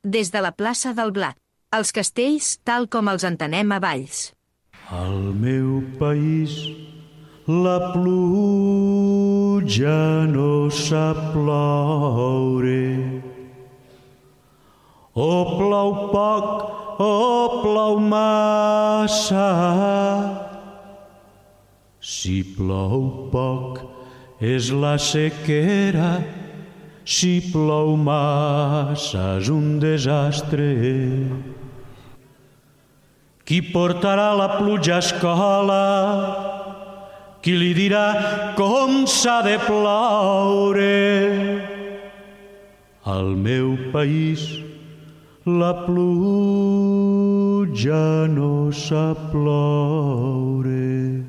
des de la plaça del Blat. Els castells tal com els entenem a Valls. Al meu país la pluja no sap ploure. O plou poc o plou massa. Si plou poc és la sequera, si plou massa és un desastre. Qui portarà la pluja a escola? Qui li dirà com s'ha de ploure? Al meu país la pluja no sap ploure.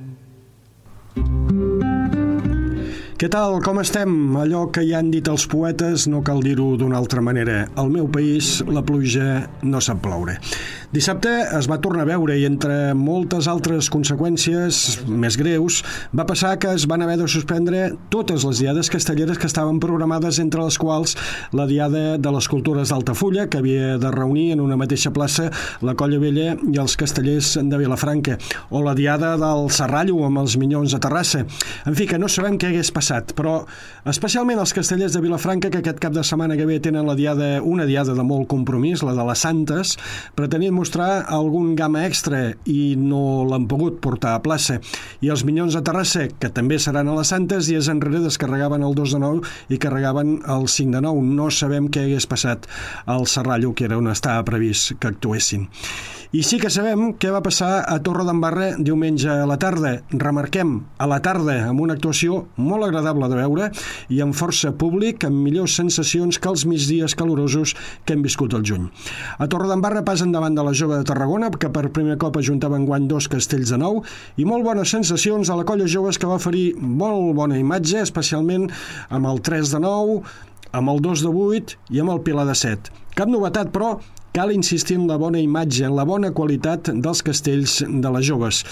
Què tal, com estem? Allò que ja han dit els poetes no cal dir-ho d'una altra manera. Al meu país la pluja no sap ploure. Dissabte es va tornar a veure i entre moltes altres conseqüències més greus va passar que es van haver de suspendre totes les diades castelleres que estaven programades, entre les quals la diada de les cultures d'Altafulla, que havia de reunir en una mateixa plaça la Colla Vella i els castellers de Vilafranca, o la diada del Serrallo amb els Minyons a Terrassa. En fi, que no sabem què hagués passat, però especialment els castellers de Vilafranca, que aquest cap de setmana que ve tenen una diada de molt compromís, la de les Santes, pretenien mostrar algun gamma extra i no l'han pogut portar a plaça. I els Minyons a Terrassa, que també seran a les Santes, dies enrere descarregaven el 2 de 9 i carregaven el 5 de 9. No sabem què hagués passat al Serrallo, que era on estava previst que actuessin. I sí que sabem què va passar a Torredembarra diumenge a la tarda. Remarquem, a la tarda, amb una actuació molt agradable de veure i amb força públic, amb millors sensacions que els migdies calorosos que hem viscut al juny. A Torredembarra passen davant de la Jove de Tarragona, que per primer cop ajuntava enguany 2 castells de 9, i molt bones sensacions a la Colla Joves, que va oferir molt bona imatge, especialment amb el 3 de 9, amb el 2 de 8 i amb el Pilar de 7. Cap novetat, però cal insistir en la bona imatge, en la bona qualitat dels castells de les joves.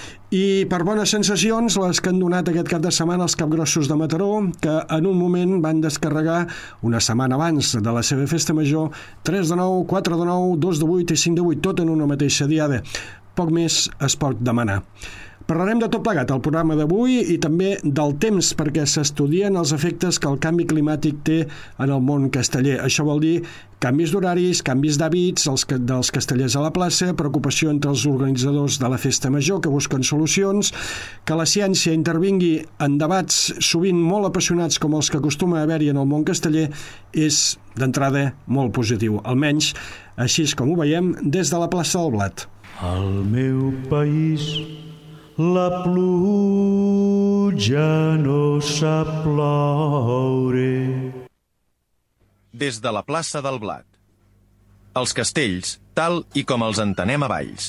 I per bones sensacions, les que han donat aquest cap de setmana els capgrossos de Mataró, que en un moment van descarregar, una setmana abans de la seva festa major, 3 de 9, 4 de 9, 2 de 8 i 5 de 8, tot en una mateixa diada. Poc més es pot demanar. Parlarem de tot plegat al programa d'avui i també del temps, perquè s'estudien els efectes que el canvi climàtic té en el món casteller. Això vol dir canvis d'horaris, canvis d'hàbits dels castellers a la plaça, preocupació entre els organitzadors de la festa major que busquen solucions, que la ciència intervingui en debats sovint molt apassionats com els que acostuma a haver-hi en el món casteller és, d'entrada, molt positiu. Almenys, així és com ho veiem des de la plaça del Blat. Al meu país la pluja no sap ploure. Des de la plaça del Blat. Els castells, tal i com els entenem a Valls.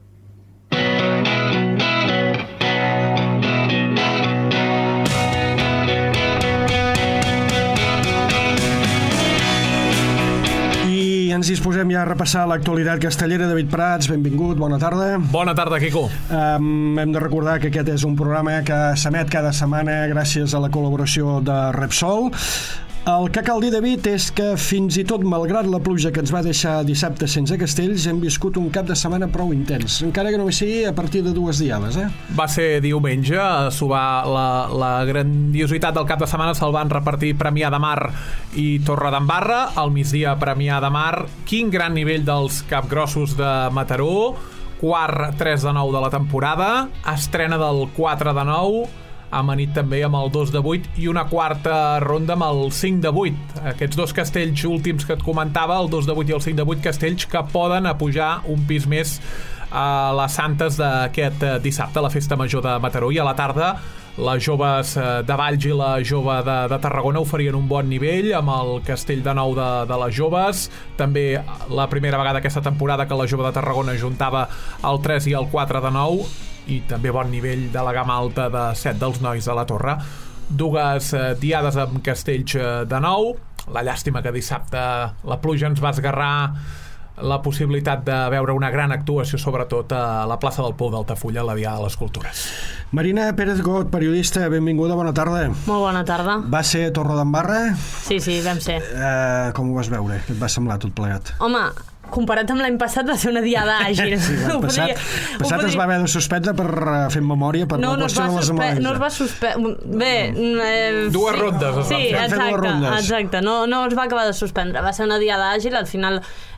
Ens disposem ja a repassar l'actualitat castellera. David Prats, benvingut, bona tarda. Bona tarda, Quico. Hem de recordar que aquest és un programa que s'emet cada setmana gràcies a la col·laboració de Repsol. El que cal dir, David, és que fins i tot malgrat la pluja que ens va deixar dissabte sense castells, hem viscut un cap de setmana prou intens, encara que només sigui a partir de 2 diades. Va ser diumenge, la grandiositat del cap de setmana se'l van repartir Premià de Mar i Torredembarra, al migdia Premià de Mar. Quin gran nivell dels capgrossos de Mataró, quart 3 de 9 de la temporada, estrena del 4 de 9, amanit també amb el 2 de 8 i una quarta ronda amb el 5 de 8. Aquests dos castells últims que et comentava, el 2 de 8 i el 5 de 8, castells que poden apujar un pis més a les Santes d'aquest dissabte, a la festa major de Mataró. I a la tarda les joves de Valls i la jove de Tarragona oferien un bon nivell amb el castell de 9 de les joves. També la primera vegada aquesta temporada que la jove de Tarragona juntava el 3 i el 4 de 9, i també bon nivell de la gamma alta de 7 dels nois de la Torre. Dues diades amb castells de 9. La llàstima que dissabte la pluja ens va esgarrar la possibilitat de veure una gran actuació, sobretot a la plaça del Pou d'Altafulla, a la Diada de les Cultures. Marina Pérez Got, periodista, benvinguda, bona tarda. Molt bona tarda. Va ser a Torredembarra? Sí, vam ser. Com ho vas veure? Què et va semblar tot plegat? Home, comparat amb l'any passat va ser una diada àgil. Sí, l'any passat es va haver de suspendre per fer memòria per no qüestió de les amades. No es va suspendre. Bé... Dues rondes es van fer. Exacte. No es va acabar de suspendre. Va ser una diada àgil, al final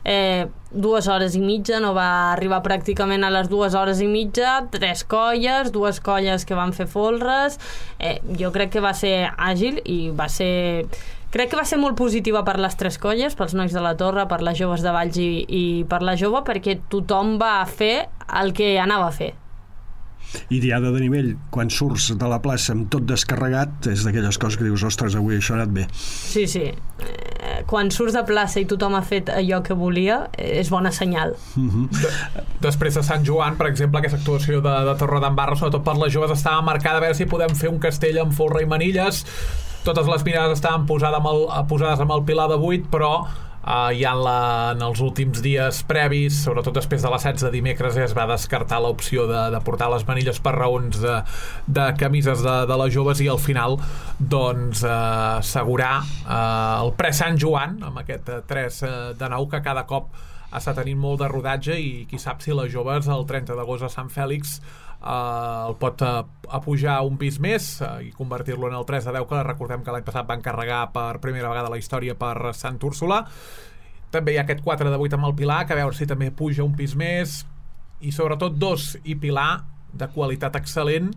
2 hores i mitja, no va arribar pràcticament a les 2 hores i mitja, 3 colles, 2 colles que van fer folres. Jo crec que va ser àgil i va ser... Crec que va ser molt positiva per les 3 colles, pels nois de la Torre, per les joves de Valls i per la jove, perquè tothom va fer el que anava a fer. I diada de nivell, quan surts de la plaça amb tot descarregat, és d'aquelles coses que dius, ostres, avui això ha anat bé. Sí. Quan surts de plaça i tothom ha fet allò que volia, és bona senyal. Després de Sant Joan, per exemple, aquesta actuació de Torredembarra, sobretot per les joves, estava marcada a veure si podem fer un castell amb folre i manilles. Totes les mirades estaven posades amb el pilar de 8, però ja en els últims dies previs, sobretot després de les 16 de dimecres, ja es va descartar l'opció de portar les manilles per raons de camises de les joves, i al final doncs assegurar el pre-Sant Joan amb aquest 3 de 9 que cada cop està tenint molt de rodatge, i qui sap si les joves el 30 d'agost a Sant Fèlix el pot apujar un pis més i convertir-lo en el 3 de 10, que recordem que l'any passat van carregar per primera vegada a la història per Sant Úrsula. També hi ha aquest 4 de 8 amb el Pilar, que a veure si també puja un pis més, i sobretot 2 i Pilar de qualitat excel·lent,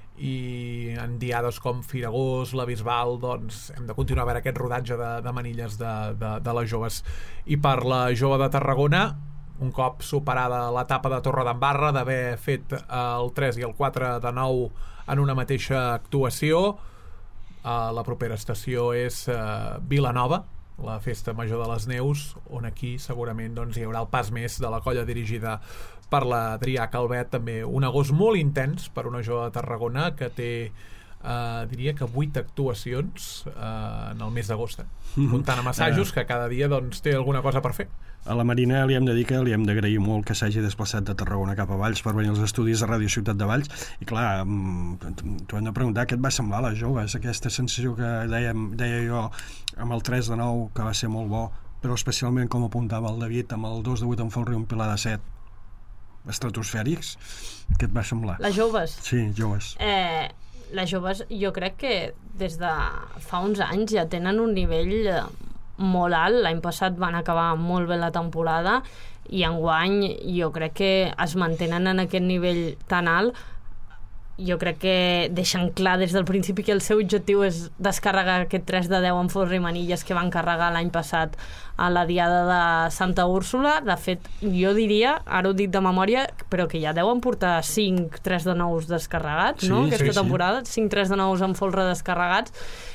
i en diades com Firagós, la Bisbal, doncs hem de continuar a veure aquest rodatge de manilles de les joves. I per la jove de Tarragona, un cop superada l'etapa de Torredembarra, d'haver fet el 3 i el 4 de 9 en una mateixa actuació, la propera estació és Vilanova, la Festa Major de les Neus, on aquí segurament doncs, hi haurà el pas més de la colla dirigida per l'Adrià Calvet. També un agost molt intens per una jove de Tarragona que té diria que 8 actuacions en el mes d'agost, comptant amb assajos, que cada dia doncs, té alguna cosa per fer. A la Marina li hem de dir que li hem d'agrair molt que s'hagi desplaçat de Tarragona cap a Valls per venir als estudis de Ràdio Ciutat de Valls, i clar, t'ho hem de preguntar, què et va semblar a les joves, aquesta sensació que deia jo amb el 3 de 9, que va ser molt bo, però especialment com apuntava el David amb el 2 de 8 en folre i un Pilar de 7 estratosfèrics. Què et va semblar? Les joves? Sí, joves. Les joves jo crec que des de fa uns anys ja tenen un nivell molt alt. L'any passat van acabar molt bé la temporada i enguany jo crec que es mantenen en aquest nivell tan alt. Jo crec que deixen clar des del principi que el seu objectiu és descarregar aquest 3 de 10 en folre i manilles que van carregar l'any passat a la Diada de Santa Úrsula. De fet, jo diria, ara ho dic de memòria, però que ja deuen portar 5 3 de 9 descarregats, no? Aquesta temporada, 5 3 de 9 en folre descarregats,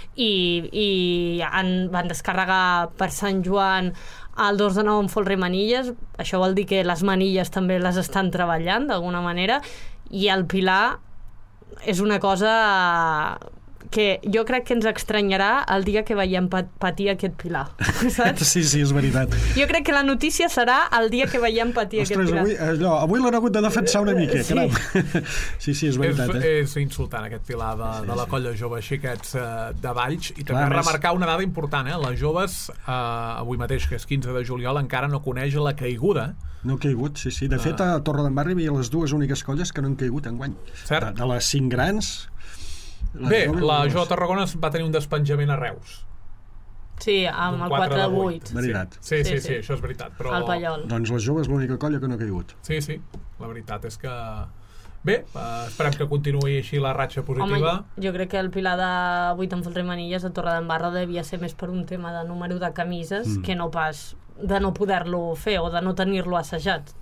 i van descarregar per Sant Joan el 2 de 9 en folre i manilles. Això vol dir que les manilles també les estan treballant d'alguna manera, i el Pilar és una cosa que jo crec que ens estranyarà el dia que veiem patir aquest Pilar, saps? Sí, és veritat. Jo crec que la notícia serà el dia que veiem patir aquest Pilar. Avui l'han hagut de defensar una mica, caram. Sí, és veritat. És insultant aquest Pilar de la colla jove xiquets de Valls, i també remarcar una dada important, les joves avui mateix, que és 15 de juliol, encara no coneix la caiguda. No ha caigut, sí. De fet, a Torredembarra hi havia les 2 úniques colles que no han caigut enguany. De les 5 grans... Bé, la jove de Tarragona va tenir un despenjament a Reus. Sí, amb el 4 de 8. Veritat. Sí, això és veritat. Però... El Pallol. Doncs la jove és l'única colla que no ha caigut. Sí, la veritat és que... Bé, esperem que continuï així la ratxa positiva. Home, jo crec que el Pilar de 8 en folre i manilles a Torredembarra devia ser més per un tema de número de camises que no pas de no poder-lo fer o de no tenir-lo assajat.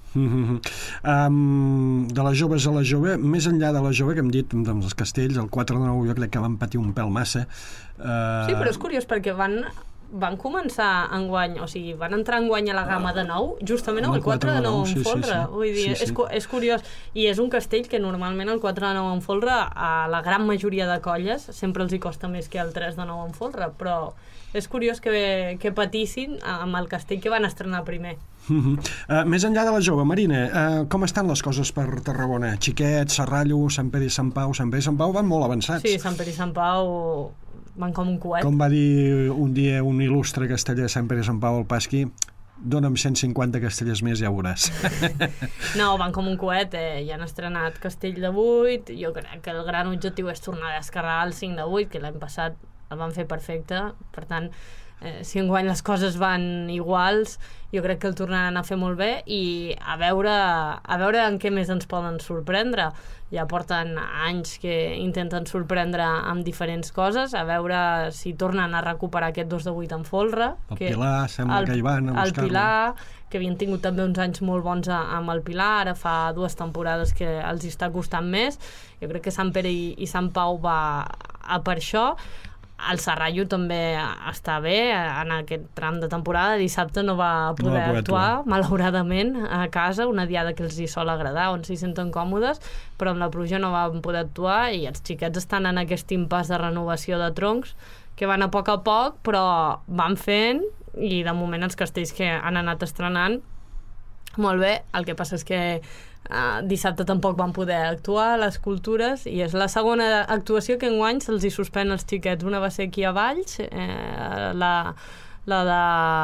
De les joves a la jove, més enllà de la jove, que hem dit doncs, els castells, el 4 de 9 jo crec que van patir un pèl massa. Sí, però és curiós perquè van van començar enguany, o sigui, van entrar enguany a la gamma de 9, justament amb el 4 de 9 en folre. Vull dir, és curiós. I és un castell que normalment el 4 de 9 en folre a la gran majoria de colles sempre els hi costa més que el 3 de 9 en folre, però és curiós que patissin amb el castell que van estrenar primer. Més enllà de la jove, Marina, com estan les coses per Tarragona? Xiquet, Serrallo, Sant Pere i Sant Pau. Sant Pere i Sant Pau van molt avançats. Sí, Sant Pere i Sant Pau van com un coet. Com va dir un dia un il·lustre casteller de Sant Pere i Sant Pau al Pasqui, dona'm 150 castellers més, ja ho veuràs. No, van com un coet, ja han estrenat Castell de 8, jo crec que el gran objectiu és tornar a descarregar el 5 de 8, que l'any passat el van fer perfecte, per tant, si enguany les coses van iguals, jo crec que el tornaran a fer molt bé i a veure en què més ens poden sorprendre. Ja porten anys que intenten sorprendre amb diferents coses, a veure si tornen a recuperar aquest 2 de 8 en folre. El Pilar, sembla que hi van a buscar-lo. El Pilar, que havien tingut també uns anys molt bons amb el Pilar, ara fa 2 temporades que els hi està costant més. Jo crec que Sant Pere i Sant Pau va per això. El Serrallo també està bé en aquest tram de temporada. Dissabte no va poder actuar, malauradament, a casa, una diada que els hi sol agradar, on s'hi senten còmodes, però amb la pluja no van poder actuar i els xiquets estan en aquest impàs de renovació de troncs que van a poc, però van fent i de moment els castells que han anat estrenant molt bé. El que passa és que dissabte tampoc van poder actuar a les cultures i és la segona actuació que enguany se'ls hi suspèn els xiquets. Una va ser aquí a Valls, la de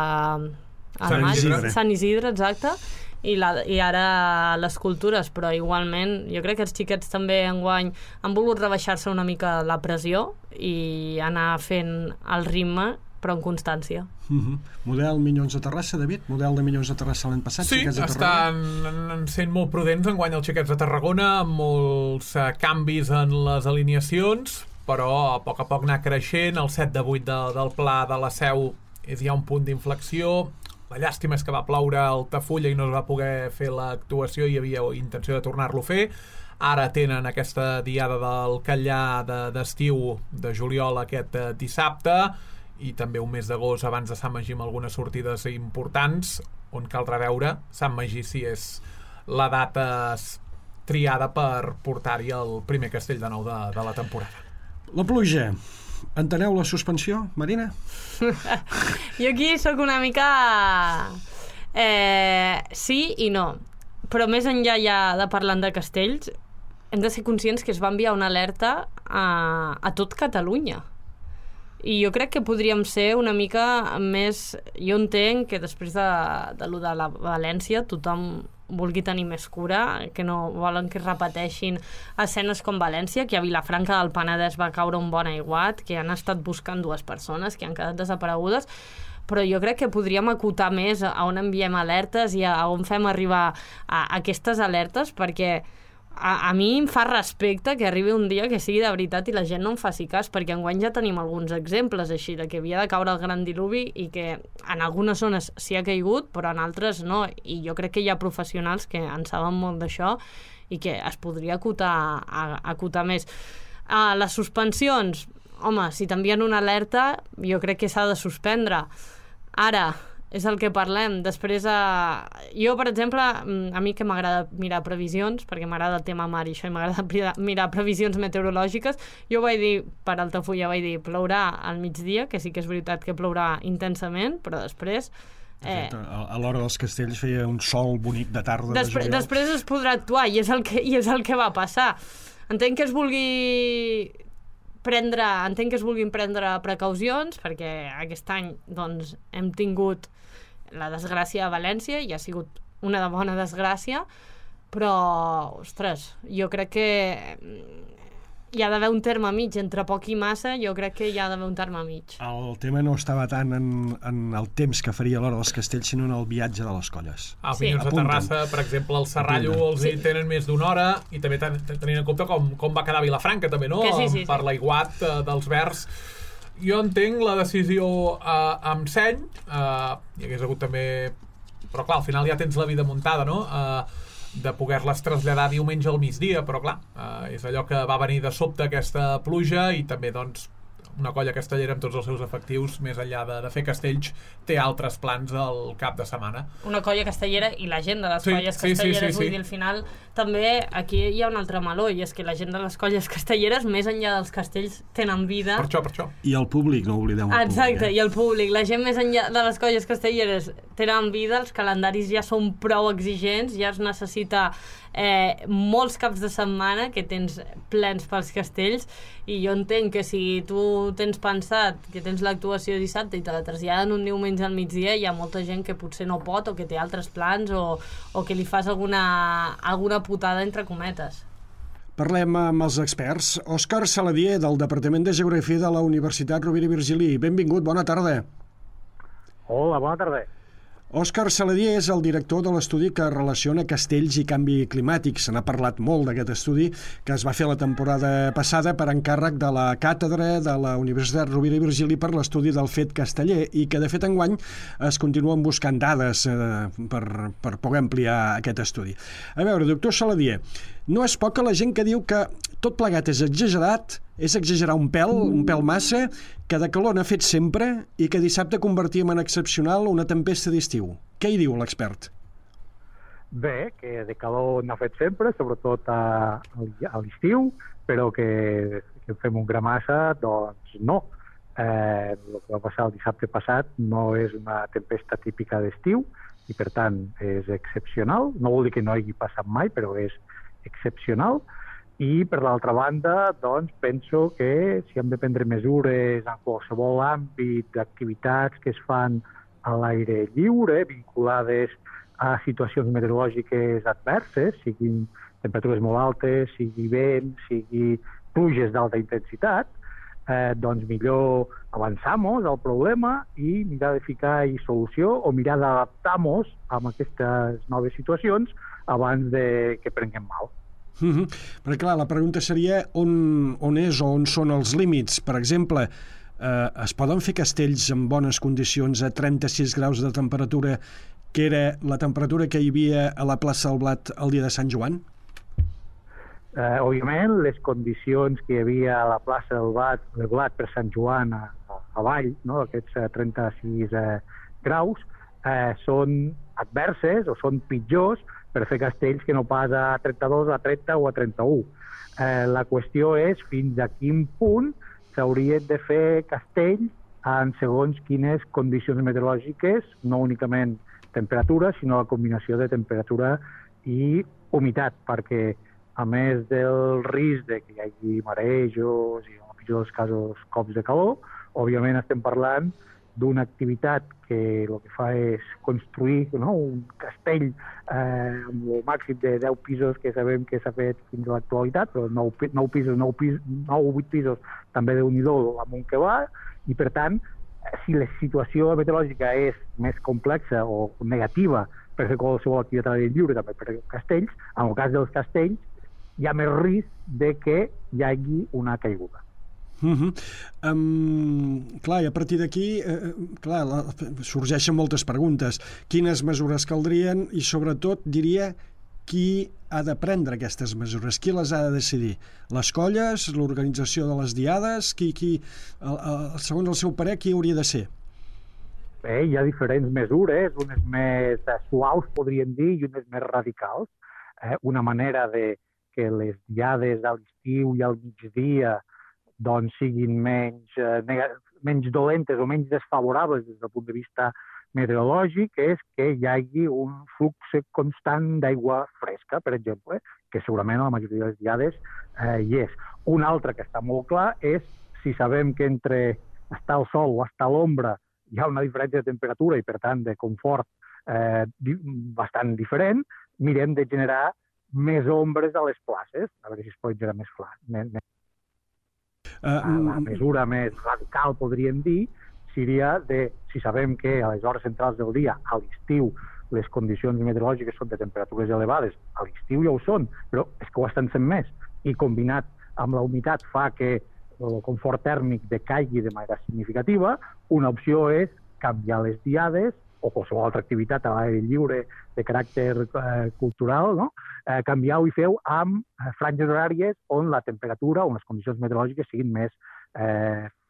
Sant Isidre, exacte, i ara les cultures, però igualment jo crec que els xiquets també enguany han volgut rebaixar-se una mica la pressió i anar fent el ritme però en constància. Model Minyons de Terrassa, David? Model de Minyons de Terrassa l'any passat? Sí, estan sent molt prudents enguany els xiquets de Tarragona, amb molts canvis en les alineacions, però a poc anar creixent. El 7 de 8 del Pla de la Seu és ja un punt d'inflexió. La llàstima és que va ploure a Altafulla i no es va poder fer l'actuació, hi havia intenció de tornar-lo a fer. Ara tenen aquesta diada del Catllà d'estiu de juliol aquest dissabte, i també un mes d'agost abans de Sant Magí amb algunes sortides importants, on caldrà veure Sant Magí si és la data triada per portar-hi el primer castell de nou de la temporada. La pluja. Enteneu la suspensió, Marina? Jo aquí sóc una mica... sí i no. Però més enllà ja de parlant de castells, hem de ser conscients que es va enviar una alerta a tot Catalunya. I jo crec que podríem ser una mica més... Jo entenc que després de lo de la València tothom vulgui tenir més cura, que no volen que es repeteixin escenes com València, que a Vilafranca del Penedès va caure un bon aiguat, que han estat buscant 2 persones que han quedat desaparegudes, però jo crec que podríem acotar més a on enviem alertes i a on fem arribar a aquestes alertes, perquè a mi em fa respecte que arribi un dia que sigui de veritat i la gent no em faci cas, perquè enguany ja tenim alguns exemples així, de que havia de caure el gran diluvi i que en algunes zones s'hi ha caigut, però en altres no, i jo crec que hi ha professionals que en saben molt d'això i que es podria acotar més. Les suspensions, home, si t'envien una alerta, jo crec que s'ha de suspendre. Ara, és el que parlem. Després, jo, per exemple, a mi que m'agrada mirar previsions, perquè m'agrada el tema mar i això, i m'agrada mirar previsions meteorològiques, jo vaig dir, per Altafulla vaig dir, plourà al migdia, que sí que és veritat que plourà intensament, però després... a l'hora dels castells feia un sol bonic de tarda de juliol. Després es podrà actuar, i és el que va passar. Entenc que es vulguin prendre precaucions, perquè aquest any doncs, hem tingut la desgràcia a València, i ha sigut una de bona desgràcia, però, ostres, jo crec que hi ha d'haver un terme mig, entre poc i massa, jo crec que hi ha d'haver un terme mig. El tema no estava tant en el temps que faria l'hora dels castells, sinó en el viatge de les colles. Minyons de Terrassa, per exemple, el Serrallo els hi tenen més d'una hora, i també tenint en compte com va quedar Vilafranca, també, no? Sí. Per l'aiguat dels Verds. Jo entenc la decisió amb seny, hi hagués hagut també... Però clar, al final ja tens la vida muntada, no? De poder-les traslladar diumenge al migdia, però clar, és allò que va venir de sobte aquesta pluja, i també doncs una colla castellera amb tots els seus efectius, més enllà de fer castells, té altres plans al cap de setmana. Una colla castellera i la gent de les colles castelleres, vull dir, al final també aquí hi ha un altre meló, i és que la gent de les colles castelleres, més enllà dels castells, tenen vida. Per això. I el públic, no oblideu el públic. Exacte, i el públic. La gent més enllà de les colles castelleres tenen vida, els calendaris ja són prou exigents, ja es necessita molts caps de setmana que tens plens pels castells, i jo entenc que si tu tens pensat que tens l'actuació dissabte i te la traslladen un diumenge al migdia, hi ha molta gent que potser no pot, o que té altres plans, o que li fas alguna putada entre cometes. Parlem amb els experts. Òscar Saladier, del Departament de Geografia de la Universitat Rovira i Virgili. Benvingut, bona tarda. Hola, bona tarda. Òscar Saladier és el director de l'estudi que relaciona castells i canvi climàtic. Se n'ha parlat molt d'aquest estudi, que es va fer la temporada passada per encàrrec de la càtedra de la Universitat Rovira i Virgili per l'estudi del fet casteller, i que de fet enguany es continuen buscant dades per poder ampliar aquest estudi. A veure, doctor Saladier, no és poca la gent que diu que tot plegat és exagerat, és exagerar un pèl massa, que de calor n'ha fet sempre i que dissabte convertíem en excepcional una tempesta d'estiu. Què hi diu l'expert? Bé, que de calor n'ha fet sempre, sobretot a l'estiu, però que fem un gra massa, doncs no. El que va passar el dissabte passat no és una tempesta típica d'estiu i, per tant, és excepcional. No vol dir que no hagi passat mai, però és excepcional. I, per l'altra banda, doncs, penso que si hem de prendre mesures en qualsevol àmbit d'activitats que es fan a l'aire lliure, vinculades a situacions meteorològiques adverses, siguin temperatures molt altes, sigui vent, sigui pluges d'alta intensitat, doncs millor avançar-nos al problema i mirar de ficar-hi solució, o mirar d'adaptar-nos a aquestes noves situacions abans de que prenguem mal. Perquè clar, la pregunta seria on és o on són els límits. Per exemple, es poden fer castells en bones condicions a 36 graus de temperatura, que era la temperatura que hi havia a la plaça del Blat el dia de Sant Joan? Òbviament, les condicions que hi havia a la plaça del Blat per Sant Joan avall, no? Aquests 36 graus, són adverses o són pitjors per fer castells que no pas a 32, a 30 o a 31. La qüestió és fins a quin punt s'haurien de fer castells en segons quines condicions meteorològiques, no únicament temperatura, sinó la combinació de temperatura i humitat, perquè a més del risc de que hi hagi marejos i en el pitjor dels casos cops de calor, òbviament estem parlant d'una activitat que el que fa és construir un castell amb el màxim de 10 pisos que sabem que s'ha fet fins a l'actualitat, però 9 pisos, 8 pisos, també Déu-n'hi-do amunt que va, i per tant, si la situació meteorològica és més complexa o negativa per fer qualsevol activitat a l'aire lliure, també per castells, en el cas dels castells hi ha més risc de que hi hagi una caiguda. Clar, i a partir d'aquí sorgeixen moltes preguntes. Quines mesures caldrien i, sobretot, diria, qui ha de prendre aquestes mesures? Qui les ha de decidir? Les colles? L'organització de les diades? Segons el seu parer, qui hauria de ser? Bé, hi ha diferents mesures, unes més suaus, podríem dir, i unes més radicals. Una manera de que les diades a l'estiu i al migdia doncs siguin menys dolentes o menys desfavorables des del punt de vista meteorològic és que hi hagi un flux constant d'aigua fresca, per exemple, que segurament a la majoria de les diades hi és. Un altre que està molt clar és si sabem que entre estar al sol o estar a l'ombra hi ha una diferència de temperatura i, per tant, de confort bastant diferent, mirem de generar més ombres a les places, a veure si es pot generar més clar. La mesura més radical, podríem dir, seria de, si sabem que a les hores centrals del dia, a l'estiu, les condicions meteorològiques són de temperatures elevades, a l'estiu ja ho són, però és que ho estan sent més, i combinat amb la humitat fa que el confort tèrmic decaigui de manera significativa, una opció és canviar les diades o qualsevol altra activitat a l'aire lliure de caràcter cultural, no? Canviar-ho i feu amb franges horàries on la temperatura o les condicions meteorològiques siguin més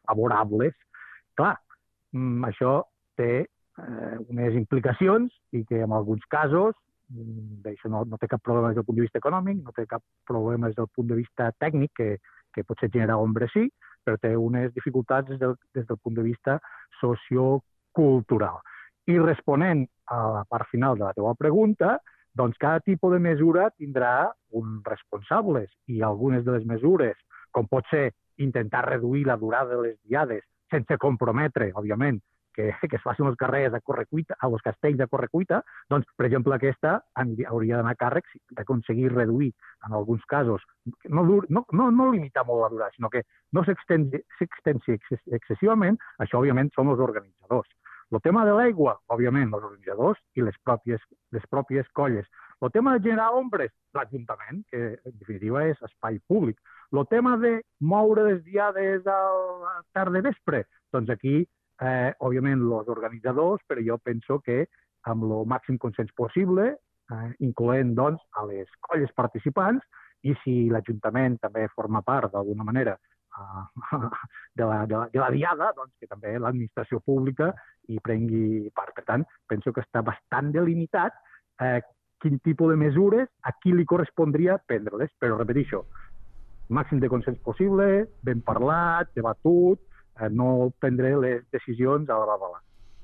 favorables. Clar, això té unes implicacions i que en alguns casos això no té cap problema des del punt de vista econòmic, no té cap problema des del punt de vista tècnic, que potser generar ombres sí, però té unes dificultats des del punt de vista sociocultural. I responent a la part final de la teva pregunta, doncs cada tipus de mesura tindrà uns responsables i algunes de les mesures, com pot ser intentar reduir la durada de les diades sense comprometre, òbviament, que es facin els carrers a correcuita, a els castells a correcuita, doncs, per exemple, aquesta hauria d'anar a càrrec d'aconseguir reduir, en alguns casos, no limitar molt la durada, sinó que no s'extensi excessivament, això, òbviament, són els organitzadors. El tema de l'aigua, òbviament, els organitzadors i les pròpies colles. El tema de generar ombres, l'Ajuntament, que en definitiva és espai públic. El tema de moure les diades a la tarda vespre, doncs aquí, òbviament, els organitzadors, però jo penso que amb el màxim consens possible, incloent, doncs, a les colles participants, i si l'Ajuntament també forma part, d'alguna manera, de la diada, doncs que també l'administració pública hi prengui part. Per tant, penso que està bastant delimitat quin tipus de mesures a qui li correspondria prendre-les, però repeteixo, màxim de consens possible, ben parlat, debatut, no prendre les decisions a la babalà.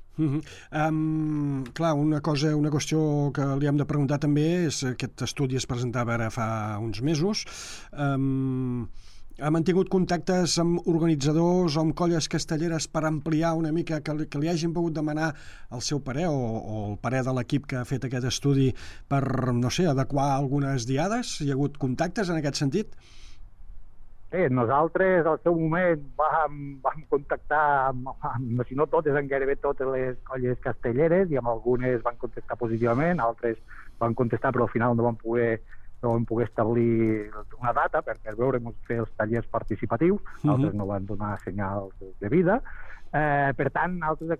Clar, una qüestió que li hem de preguntar també és aquest estudi es presentava ara fa uns mesos. Ha mantingut contactes amb organitzadors o amb colles castelleres per ampliar una mica, que li hagin pogut demanar el seu parer o el parer de l'equip que ha fet aquest estudi per, no sé, adequar algunes diades? Hi ha hagut contactes en aquest sentit? Bé, nosaltres al seu moment vam contactar amb, si no totes, en gairebé totes les colles castelleres, i amb algunes van contestar positivament, altres van contestar però al final no vam poder establir una data per veure-nos fer els tallers participatius, altres no van donar senyals de vida. Per tant, nosaltres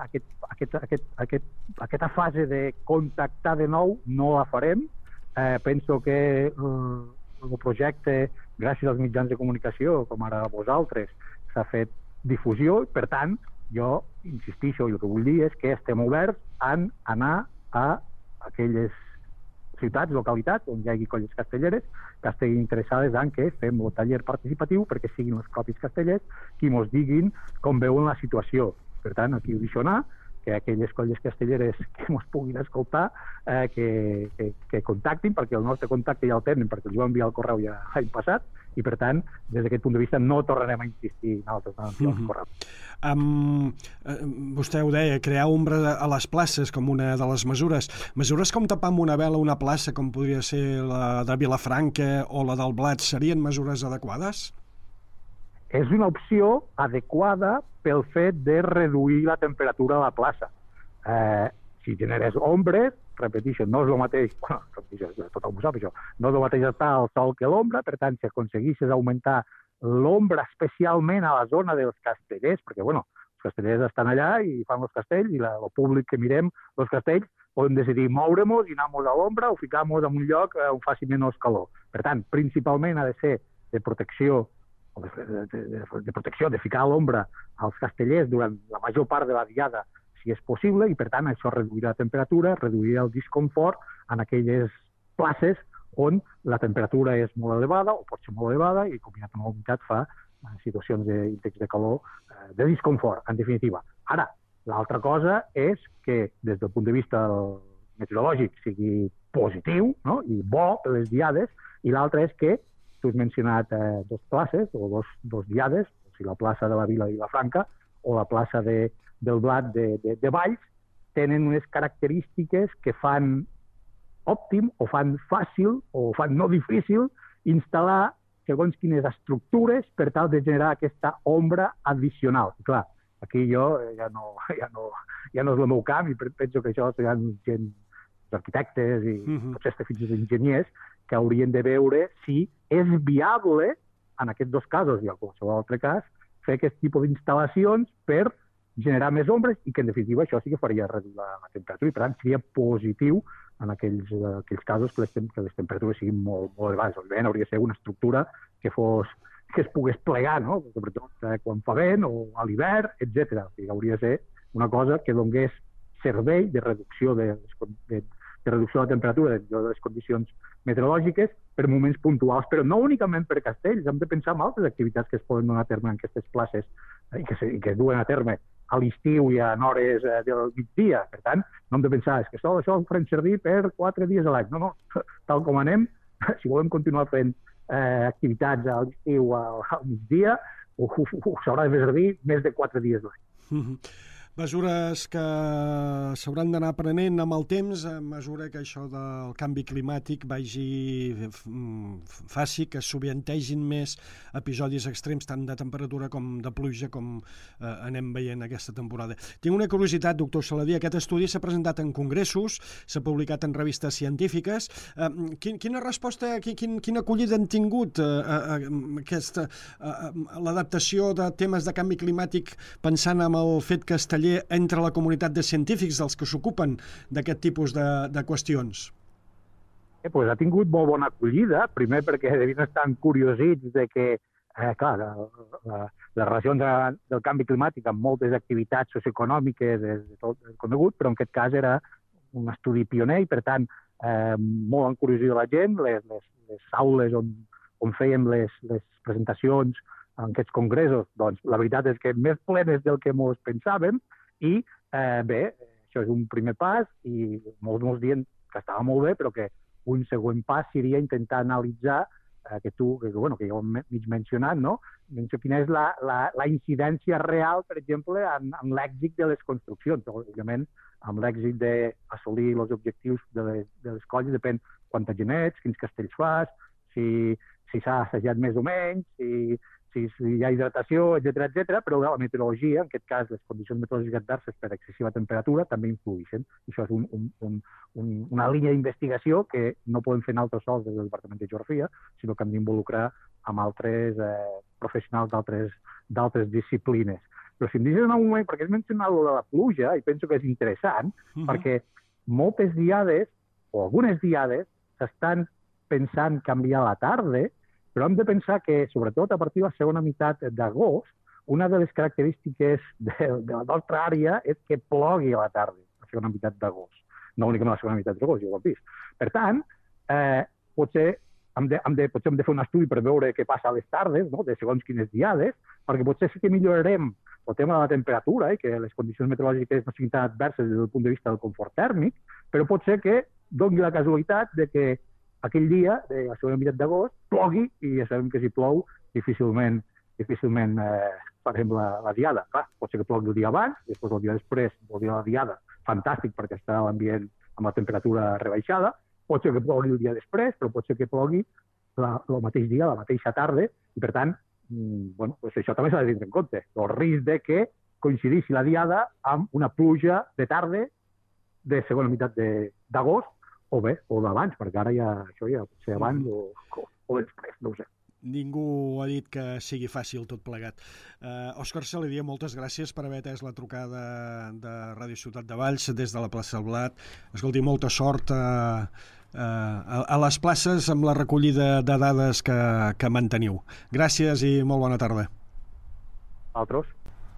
aquesta fase de contactar de nou no la farem. Penso que el projecte, gràcies als mitjans de comunicació, com ara vosaltres, s'ha fet difusió, i per tant, jo insistixo, i el que vull dir és que estem oberts a anar a aquelles ciutats, localitats, on hi hagi colles castelleres, que estiguin interessades en que fem el taller participatiu perquè siguin els propis castellers qui mos diguin com veuen la situació. Per tant, aquí ho deixo anar, que aquelles colles castelleres que mos puguin escoltar, que contactin, perquè el nostre contacte ja el tenen, perquè els vam enviar el correu ja l'any passat, i per tant, des d'aquest punt de vista, no tornarem a insistir en altres correus. Vostè ho deia, crear ombra a les places com una de les mesures. Mesures com tapar amb una vela una plaça, com podria ser la de Vilafranca o la del Blat, serien mesures adequades? És una opció adequada pel fet de reduir la temperatura a la plaça. Si generes ombres, repeteixo, no és el mateix, tothom ho sap això, no és el mateix estar al sol que l'ombra, per tant, si aconseguissis augmentar l'ombra especialment a la zona dels castellers, perquè, els castellers estan allà i fan els castells, i el públic que mirem els castells podem decidir moure-nos i anar-nos a l'ombra o ficar-nos en un lloc on faci menys calor. Per tant, principalment ha de ser de protecció, de ficar a l'ombra als castellers durant la major part de la diada, si és possible, i per tant això reduirà la temperatura, reduirà el disconfort en aquelles places on la temperatura és molt elevada o pot ser molt elevada i combinat amb la humitat fa situacions d'índex de calor de disconfort, en definitiva. Ara, l'altra cosa és que des del punt de vista meteorològic sigui positiu, no?, i bo per les diades, i l'altra és que tu has mencionat dos places o dos diades, o sigui, la plaça de la Vila i Vilafranca o la plaça del Blat de Valls, tenen unes característiques que fan òptim o fan fàcil o fan no difícil instal·lar segons quines estructures per tal de generar aquesta ombra addicional. I clar, aquí jo ja no és el meu camp i penso que això seran gent d'arquitectes i potser fins i tot enginyers que haurien de veure si és viable, en aquests dos casos i en qualsevol altre cas, fer aquest tipus d'instal·lacions per generar més ombres i que, en definitiva, això sí que faria reduir la temperatura i, per tant, seria positiu en aquells casos que les temperatures siguin molt elevades. Òbviament, hauria de ser una estructura que fos es pogués plegar, no? Sobretot quan fa vent o a l'hivern, etc. O sigui, hauria de ser una cosa que donés servei de reducció de reducció de la temperatura, de les condicions meteorològiques per moments puntuals, però no únicament per castells. Hem de pensar en altres activitats que es poden donar a terme en aquestes places i que es duen a terme a l'estiu i en hores del migdia. Per tant, no hem de pensar que això ho farem servir per 4 dies a l'any. No, tal com anem, si volem continuar fent activitats a l'estiu o al migdia, s'haurà de fer servir més de 4 dies a l'any. Mesures que s'hauran d'anar prenent amb el temps a mesura que això del canvi climàtic faci que sovientegin més episodis extrems tant de temperatura com de pluja com anem veient aquesta temporada. Tinc una curiositat, doctor Saladí, aquest estudi s'ha presentat en congressos, s'ha publicat en revistes científiques. Quina resposta, quina acollida han tingut l'adaptació de temes de canvi climàtic pensant en el fet que Esteller entre la comunitat de científics dels que s'ocupen d'aquest tipus de qüestions? Pues ha tingut molt bona acollida, primer perquè devien estar curiosits de que, clar, les relacions del canvi climàtic amb moltes activitats socioeconòmiques de tot conegut, però en aquest cas era un estudi pioner i, per tant, molt encuriosit la gent, les aules on fèiem les presentacions en aquests congressos, doncs la veritat és que més plenes del que ens pensàvem i bé, això és un primer pas i molts dient que estava molt bé, però que un següent pas seria intentar analitzar que ja ho hem mig mencionat, no? Quina és la incidència real, per exemple, en l'èxit de les construccions. Òbviament, amb l'èxit d'assolir els objectius de les colles depèn quanta gent ets, quins castells fas, si s'ha assajat més o menys, si hi ha hidratació, etc. Però la meteorologia, en aquest cas les condicions meteorològiques adverses per excessiva temperatura, també influeixen. Això és una línia d'investigació que no podem fer nosaltres sols des del Departament de Geografia, sinó que hem d'involucrar amb altres professionals d'altres disciplines. Però si em deixes un moment, perquè has mencionat de la pluja, i penso que és interessant, perquè moltes diades, o algunes diades, s'estan pensant canviar la tarda, però hem de pensar que, sobretot a partir de la segona meitat d'agost, una de les característiques de la nostra àrea és que plogui a la tarda, a la segona meitat d'agost. No únicament a la segona meitat d'agost, ja ho hem vist. Per tant, potser hem de fer un estudi per veure què passa a les tardes, no? De segons quines diades, perquè potser sí que millorarem el tema de la temperatura i que les condicions meteorològiques no siguin tan adverses des del punt de vista del confort tèrmic, però pot ser que doni la casualitat de que aquell dia, de la segona meitat d'agost, plogui, i ja sabem que si plou difícilment farem la diada. Clar, pot ser que plogui el dia abans, després el dia després, el dia de la diada, fantàstic perquè està l'ambient amb la temperatura rebaixada, pot ser que plogui el dia després, però pot ser que plogui el mateix dia, la mateixa tarda, i per tant, això també s'ha de tenir en compte. El risc de que coincideixi la diada amb una pluja de tarda de segona meitat d'agost, o d'abans, perquè ara això ja pot ser abans o després, no ho sé. Ningú ha dit que sigui fàcil tot plegat. Òscar Saladí, moltes gràcies per haver atès la trucada de Ràdio Ciutat de Valls des de la plaça del Blat. Escolti, molta sort a les places amb la recollida de dades que manteniu. Gràcies i molt bona tarda. Altres?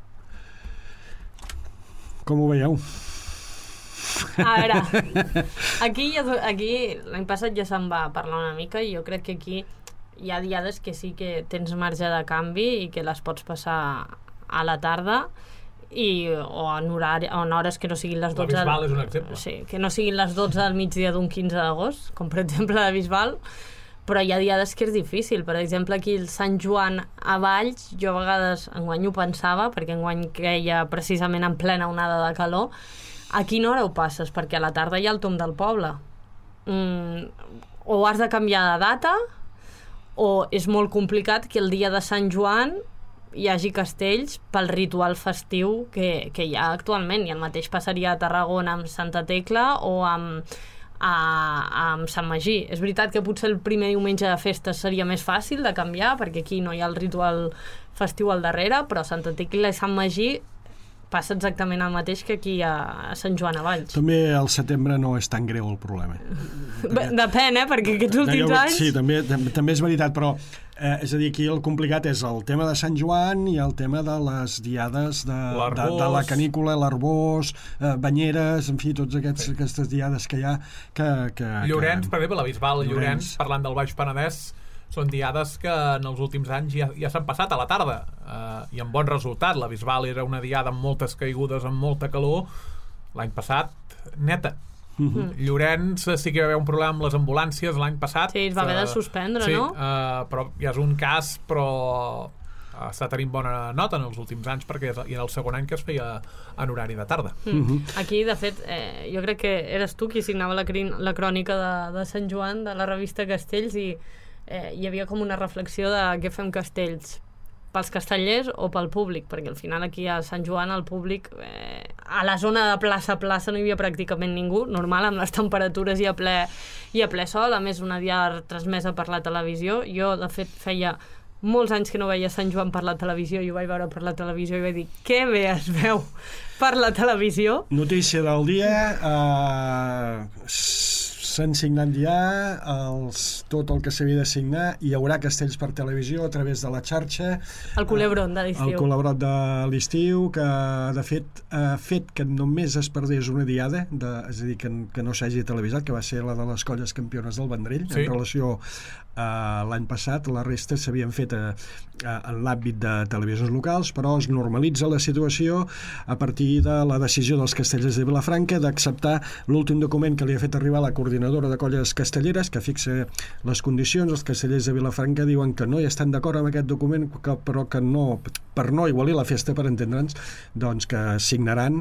Com ho veieu? A veure, aquí l'any passat ja se'n va parlar una mica i jo crec que aquí hi ha diades que sí que tens marge de canvi i que les pots passar a la tarda o en hores que no siguin les 12... La Bisbal és un exemple. Sí, que no siguin les 12 del migdia d'un 15 d'agost, com per exemple la Bisbal, però hi ha diades que és difícil. Per exemple, aquí el Sant Joan a Valls, jo a vegades enguany ho pensava, perquè enguany queia precisament en plena onada de calor. A quina hora ho passes? Perquè a la tarda hi ha el tomb del poble. O has de canviar de data, o és molt complicat que el dia de Sant Joan hi hagi castells pel ritual festiu que hi ha actualment, i el mateix passaria a Tarragona amb Santa Tecla o amb Sant Magí. És veritat que potser el primer diumenge de festes seria més fàcil de canviar, perquè aquí no hi ha el ritual festiu al darrere, però Santa Tecla i Sant Magí passa exactament el mateix que aquí a Sant Joan a Valls. També al setembre no és tan greu el problema. Depèn, perquè aquests últims anys... Sí, també és veritat, però és a dir, aquí el complicat és el tema de Sant Joan i el tema de les diades de la canícula, l'Arbós, banyeres, en fi, totes aquestes diades que hi ha Llorenç, per exemple, la Bisbal Llorenç, parlant del Baix Penedès, són diades que en els últims anys ja s'han passat a la tarda i amb bon resultat. La Bisbal era una diada amb moltes caigudes, amb molta calor, l'any passat neta. Llorenç sí que hi va haver un problema amb les ambulàncies l'any passat. Sí, es va haver de suspendre, sí, no? Però ja és un cas, però està tenint bona nota en els últims anys perquè era el segon any que es feia en horari de tarda. Aquí, de fet, jo crec que eres tu qui signava la crònica de Sant Joan de la revista Castells i hi havia com una reflexió de què fem castells, pels castellers o pel públic, perquè al final aquí a Sant Joan el públic a la zona de plaça a plaça no hi havia pràcticament ningú, normal, amb les temperatures i a ple sol, a més una diada transmesa per la televisió. Jo, de fet, feia molts anys que no veia Sant Joan per la televisió i ho vaig veure per la televisió i vaig dir, que bé es veu per la televisió. Notícia del dia, s'han signat ja tot el que s'havia de signar. Hi haurà castells per televisió a través de la xarxa. El Culebrón de l'estiu. El Culebrón de l'estiu, que de fet ha fet que només es perdés una diada, és a dir, que no s'hagi televisat, que va ser la de les colles campiones del Vendrell, sí, en relació a l'any passat. La resta s'havien fet en l'àmbit de televisions locals, però es normalitza la situació a partir de la decisió dels castellers de Vilafranca d'acceptar l'últim document que li ha fet arribar la coordinadora de colles castelleres, que fixa les condicions. Els castellers de Vilafranca diuen que no hi estan d'acord amb aquest document, però que no, per no igualir la festa, per entendre'ns, doncs que signaran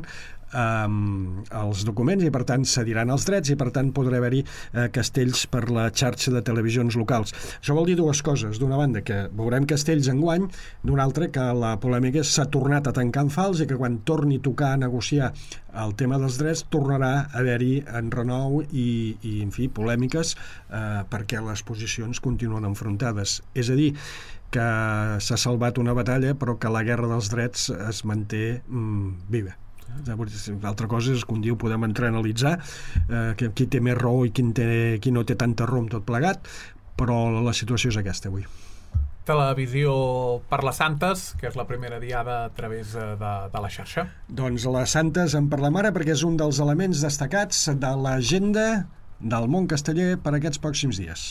els documents i per tant cediran els drets i per tant podrà haver-hi castells per la xarxa de televisions locals. Això vol dir dues coses: d'una banda que veurem castells enguany, d'una altra que la polèmica s'ha tornat a tancar en fals i que quan torni a tocar a negociar el tema dels drets tornarà a haver-hi en renou i en fi, polèmiques perquè les posicions continuen enfrontades. És a dir, que s'ha salvat una batalla però que la guerra dels drets es manté viva. L'altra cosa és que un dia ho podem entrar a analitzar, qui té més raó i qui no té tanta raó amb tot plegat, però la situació és aquesta avui. Televisió per les Santes, que és la primera diada a través de la xarxa. Doncs les Santes en parlem ara perquè és un dels elements destacats de l'agenda del món casteller per aquests pròxims dies.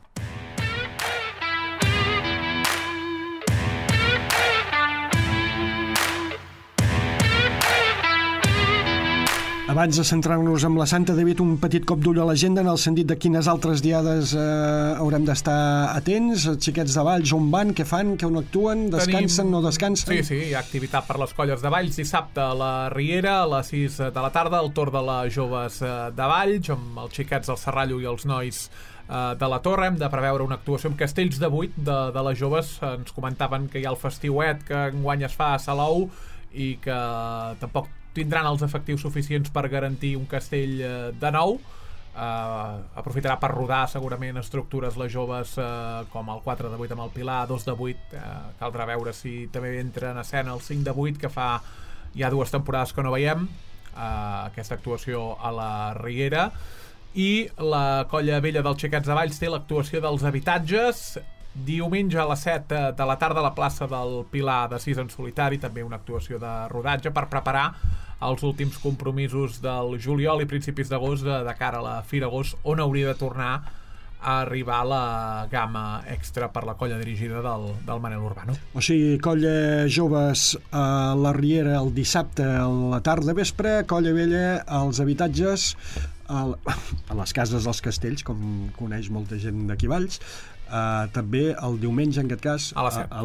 Abans de centrar-nos en la Santa, David, un petit cop d'ull a l'agenda en el sentit de quines altres diades haurem d'estar atents. Els xiquets de Valls, on van, què fan, on actuen, descansen, no descansen? Sí, hi ha activitat per les colles de Valls. Dissabte a la Riera, a les 6 de la tarda, el torn de les joves de Valls, amb els xiquets del Serrallo i els nois de la Torre. Hem de preveure una actuació amb castells de 8 de les joves. Ens comentaven que hi ha el festiuet que enguany es fa a Salou i que tampoc tindran els efectius suficients per garantir un castell de nou. Aprofitarà per rodar segurament estructures les joves com el 4 de 8 amb el Pilar, 2 de 8, caldrà veure si també entra en escena el 5 de 8, que fa ja 2 temporades que no veiem aquesta actuació a la Riera. I la colla vella dels Xiquets de Valls té l'actuació dels habitatges diumenge a les 7 de la tarda a la plaça del Pilar de 6 en solitari, també una actuació de rodatge per preparar els últims compromisos del juliol i principis d'agost de cara a la Fira Agost, on hauria de tornar a arribar la gamma extra per la colla dirigida del Manel Urbano. O sigui, colla joves a la Riera el dissabte a la tarda vespre, colla vella als habitatges a les cases dels castells, com coneix molta gent d'aquí Valls, també el diumenge, en aquest cas, a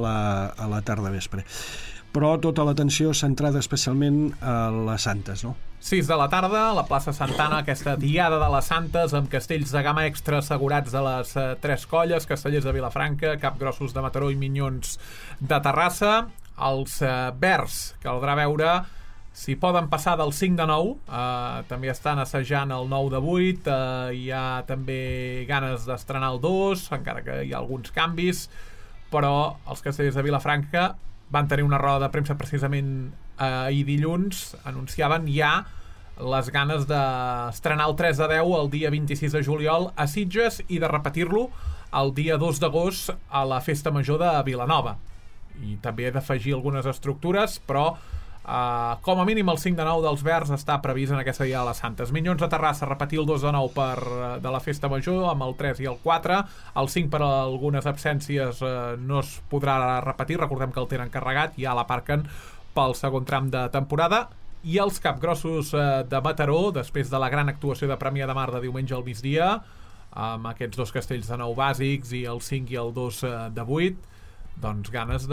la tarda vespre. Però tota l'atenció centrada especialment a les Santes, no? 6 de la tarda, a la plaça Santana, aquesta diada de les Santes amb castells de gamma extra assegurats de les 3 colles, Castellers de Vilafranca, Capgrossos de Mataró i Minyons de Terrassa. Els verds, caldrà veure si poden passar del 5 de 9, també estan assajant el 9 de 8, hi ha també ganes d'estrenar el 2, encara que hi ha alguns canvis, però els castellers de Vilafranca van tenir una roda de premsa precisament ahir dilluns, anunciaven ja les ganes d'estrenar el 3 de 10 el dia 26 de juliol a Sitges i de repetir-lo el dia 2 d'agost a la Festa Major de Vilanova. I també he d'afegir algunes estructures, però com a mínim el 5 de 9 dels Verds està previst en aquesta dia de les Santes. Minyons de Terrassa, repetir el 2 de 9 de la Festa Major, amb el 3 i el 4. El 5 per algunes absències no es podrà repetir, recordem que el tenen carregat, ja l'aparquen pel segon tram de temporada. I els capgrossos de Mataró, després de la gran actuació de Premià de Mar de diumenge al migdia, amb aquests 2 castells de 9 bàsics i el 5 i el 2 de 8, doncs ganes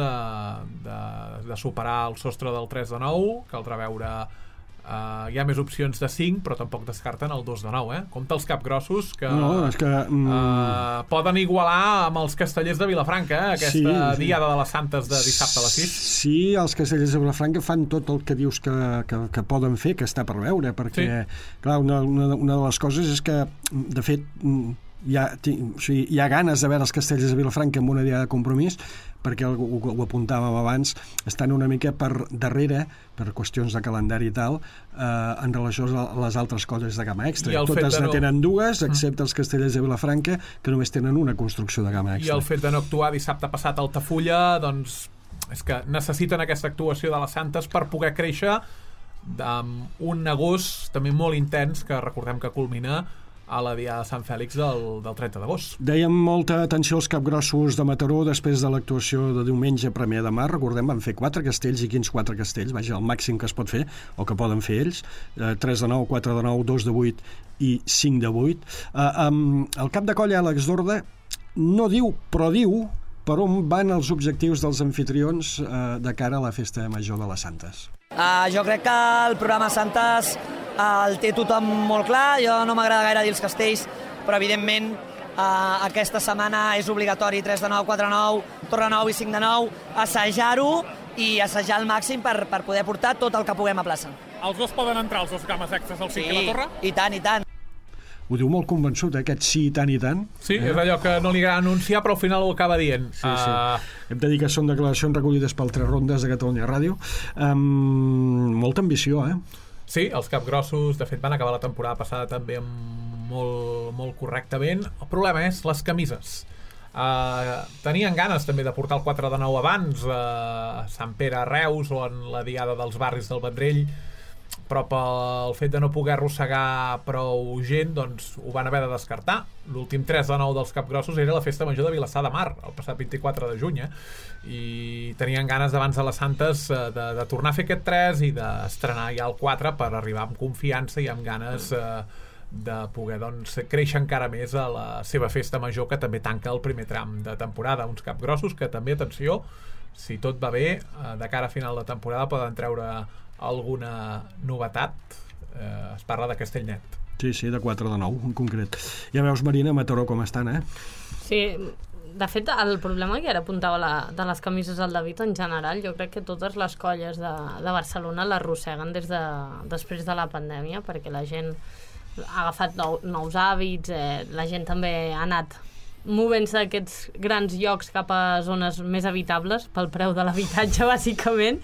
de superar el sostre del 3 de 9, caldrà veure, hi ha més opcions de 5, però tampoc descarten el 2 de 9, compte els capgrossos que, poden igualar amb els castellers de Vilafranca, aquesta diada de les Santes de dissabte a les 6. Sí, els castellers de Vilafranca fan tot el que dius que poden fer, que està per veure, perquè clar, una de les coses és que, de fet, hi ha ganes de veure els castellers de Vilafranca amb una diada de compromís, perquè ho apuntàvem abans, estan una mica per darrere, per qüestions de calendari i tal, en relació a les altres colles de gamma extra. Totes ne tenen 2, excepte els castellers de Vilafranca, que només tenen una construcció de gamma extra. I el fet de no actuar dissabte passat a Altafulla, doncs és que necessiten aquesta actuació de les Santes per poder créixer amb un agost també molt intens, que recordem que culmina a la diada de Sant Fèlix del 30 d'agost. Dèiem molta atenció als capgrossos de Mataró després de l'actuació de diumenge a Premià de Mar. Recordem, van fer 4 castells i quins 4 castells, vaja, el màxim que es pot fer o que poden fer ells, 3 de 9, 4 de 9, 2 de 8 i 5 de 8. El cap de colla Àlex Dorda no diu, però diu per on van els objectius dels anfitrions de cara a la Festa Major de les Santes. Jo crec que el programa Santes el té tothom molt clar. Jo no m'agrada gaire dir els castells, però evidentment aquesta setmana és obligatori 3 de 9, 4 de 9, torre 9 i 5 de 9, assajar-ho i assajar al màxim per poder portar tot el que puguem a plaça. Els dos poden entrar, els dos gammes extras, el 5 i la torre? I tant, i tant. Ho diu molt convençut, aquest sí i tant i tant. Sí, és allò que no li agrada anunciar, però al final ho acaba dient. Sí. Hem de dir que són declaracions recollides pel 3 Rondes de Catalunya Ràdio. Molta ambició, Sí, els capgrossos, de fet, van acabar la temporada passada també molt correctament. El problema és les camises. Tenien ganes també de portar el 4 de 9 abans, a Sant Pere a Reus o en la diada dels barris del Vendrell, però pel fet de no poder arrossegar prou gent, doncs ho van haver de descartar. L'últim 3 de 9 dels capgrossos era la Festa Major de Vilassar de Mar, el passat 24 de juny, i tenien ganes d'abans de les Santes de tornar a fer aquest 3 i d'estrenar ja el 4 per arribar amb confiança i amb ganes de poder créixer encara més a la seva Festa Major, que també tanca el primer tram de temporada. Uns capgrossos que també, atenció, si tot va bé, de cara a final de temporada poden treure alguna novetat. Es parla de Castellnet. Sí, de 4 de 9 en concret. Ja veus, Marina, Mataró com estan, Sí, de fet, el problema que ara apuntava de les camises al David en general, jo crec que totes les colles de Barcelona l'arrosseguen després de la pandèmia, perquè la gent ha agafat nous hàbits, la gent també ha anat movent-se d'aquests grans llocs cap a zones més habitables pel preu de l'habitatge, bàsicament.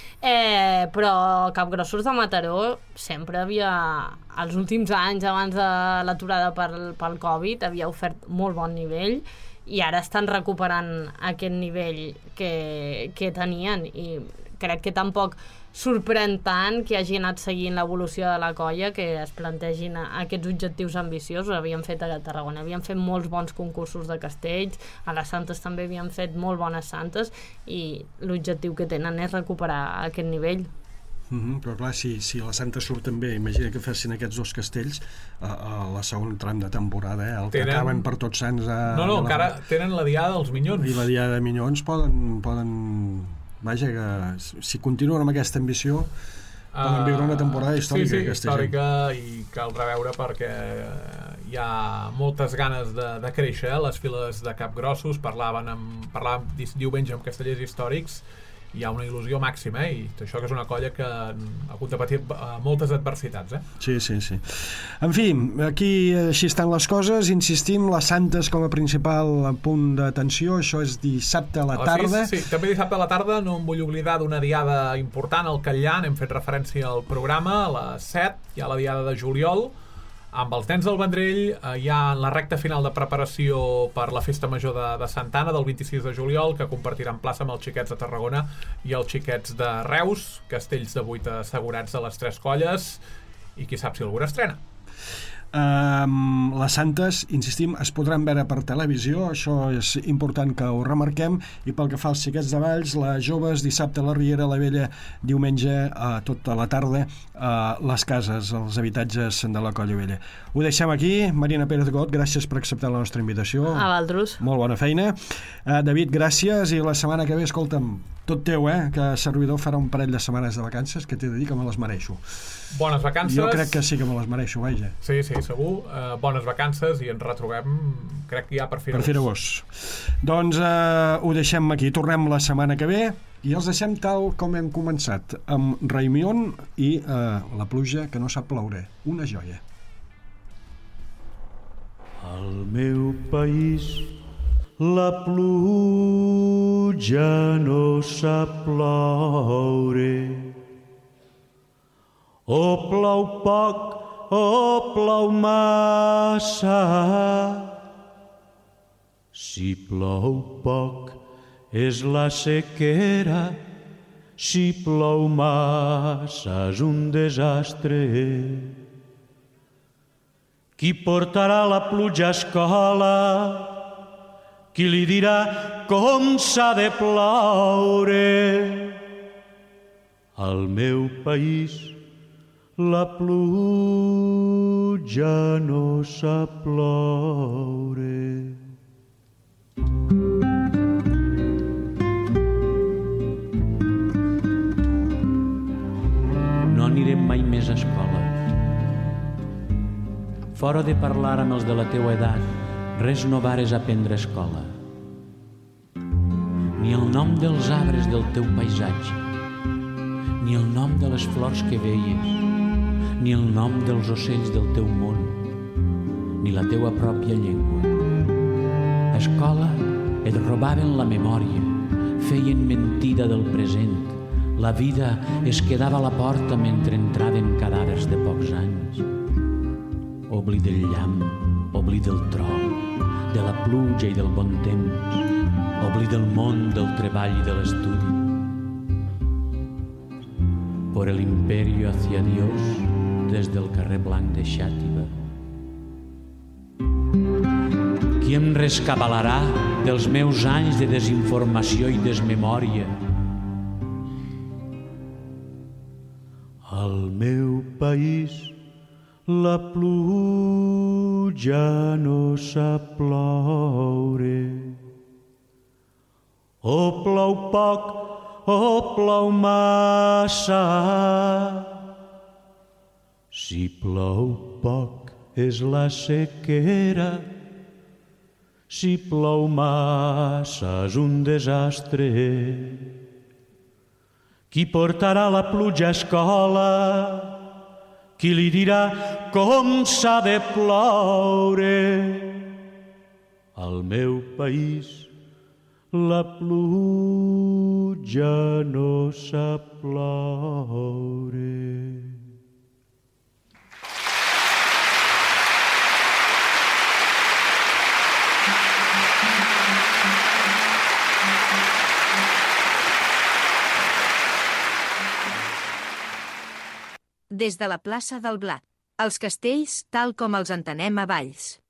Però capgrossos de Mataró sempre havia, els últims anys abans de l'aturada pel Covid, havia ofert molt bon nivell i ara estan recuperant aquest nivell que tenien, i crec que tampoc sorprèn tant que hagi anat seguint l'evolució de la colla, que es plantegin aquests objectius ambiciosos. Havien fet a Tarragona, havien fet molts bons concursos de castells, a les Santes també havien fet molt bones Santes, i l'objectiu que tenen és recuperar aquest nivell. Però clar, si les Santes surten bé, imagina que fessin aquests 2 castells a la segon tram de temporada, el que acaben per Tots Sants encara tenen la diada dels Minyons, i la diada de Minyons poden vaja, que si continuen amb aquesta ambició poden viure una temporada històrica. Sí, històrica, i caldrà veure perquè hi ha moltes ganes de créixer a les files de capgrossos. Parlàvem diumenge amb castellers històrics hi ha una il·lusió màxima, i això que és una colla que ha hagut de patir moltes adversitats. Sí. En fi, aquí així estan les coses. Insistim, les Santes com a principal punt d'atenció. Això és dissabte a la tarda. Sí, també dissabte a la tarda. No em vull oblidar d'una diada important al Catllar. N'hem fet referència al programa. A les 7 hi ha la diada de juliol. Amb els nens del Vendrell hi ha la recta final de preparació per la festa major de Santa Anna del 26 de juliol, que compartiran plaça amb els xiquets de Tarragona i els xiquets de Reus, castells de 8 assegurats a les 3 colles, i qui sap si algú estrena. Les Santes, insistim, es podran veure per televisió, això és important que ho remarquem, i pel que fa als xiquets de Valls, les joves dissabte a la Riera, la Vella diumenge tota la tarda a les cases, als habitatges de la Colla Vella. Ho deixem aquí. Marina Pérez Got, gràcies per acceptar la nostra invitació. A Valdrus. Molt bona feina. David, gràcies, i la setmana que ve, escolta'm, tot teu, que servidor farà un parell de setmanes de vacances que t'he de dir que me les mereixo. Bones vacances. Jo crec que sí que me les mereixo, vaja. Sí, segur. Bones vacances i ens retrobem, crec que ja per Fira agost. Doncs ho deixem aquí. Tornem la setmana que ve i els deixem tal com hem començat, amb Raimion i La pluja que no sap ploure. Una joia. Al meu país la pluja no sap ploure, o plou poc o plou massa. Si plou poc és la sequera, si plou massa és un desastre. Qui portarà la pluja a escola? Qui li dirà com s'ha de ploure? Al meu país la pluja no sap ploure. No anirem mai més a escola. Fora de parlar amb els de la teua edat, res no vares aprendre a escola. Ni el nom dels arbres del teu paisatge, ni el nom de les flors que veies, ni el nom dels ocells del teu món, ni la teua pròpia llengua. A escola et robaven la memòria, feien mentida del present. La vida es quedava a la porta mentre entraven cadàvers de pocs anys. Obli del llamp, obli del tro, de la pluja i del bon temps, obli del món, del treball i de l'estudi. Por el imperio hacia Dios, des del carrer Blanc de Xàtiva. Qui em rescabalarà dels meus anys de desinformació i desmemòria? Al meu país la pluja no sap ploure, o plou poc o plou massa. Si plou poc és la sequera, si plou massa és un desastre. Qui portarà la pluja a escola? Qui li dirà com s'ha de ploure? Al meu país la pluja no sap ploure. Des de la plaça del Blat, els castells tal com els entenem a Valls.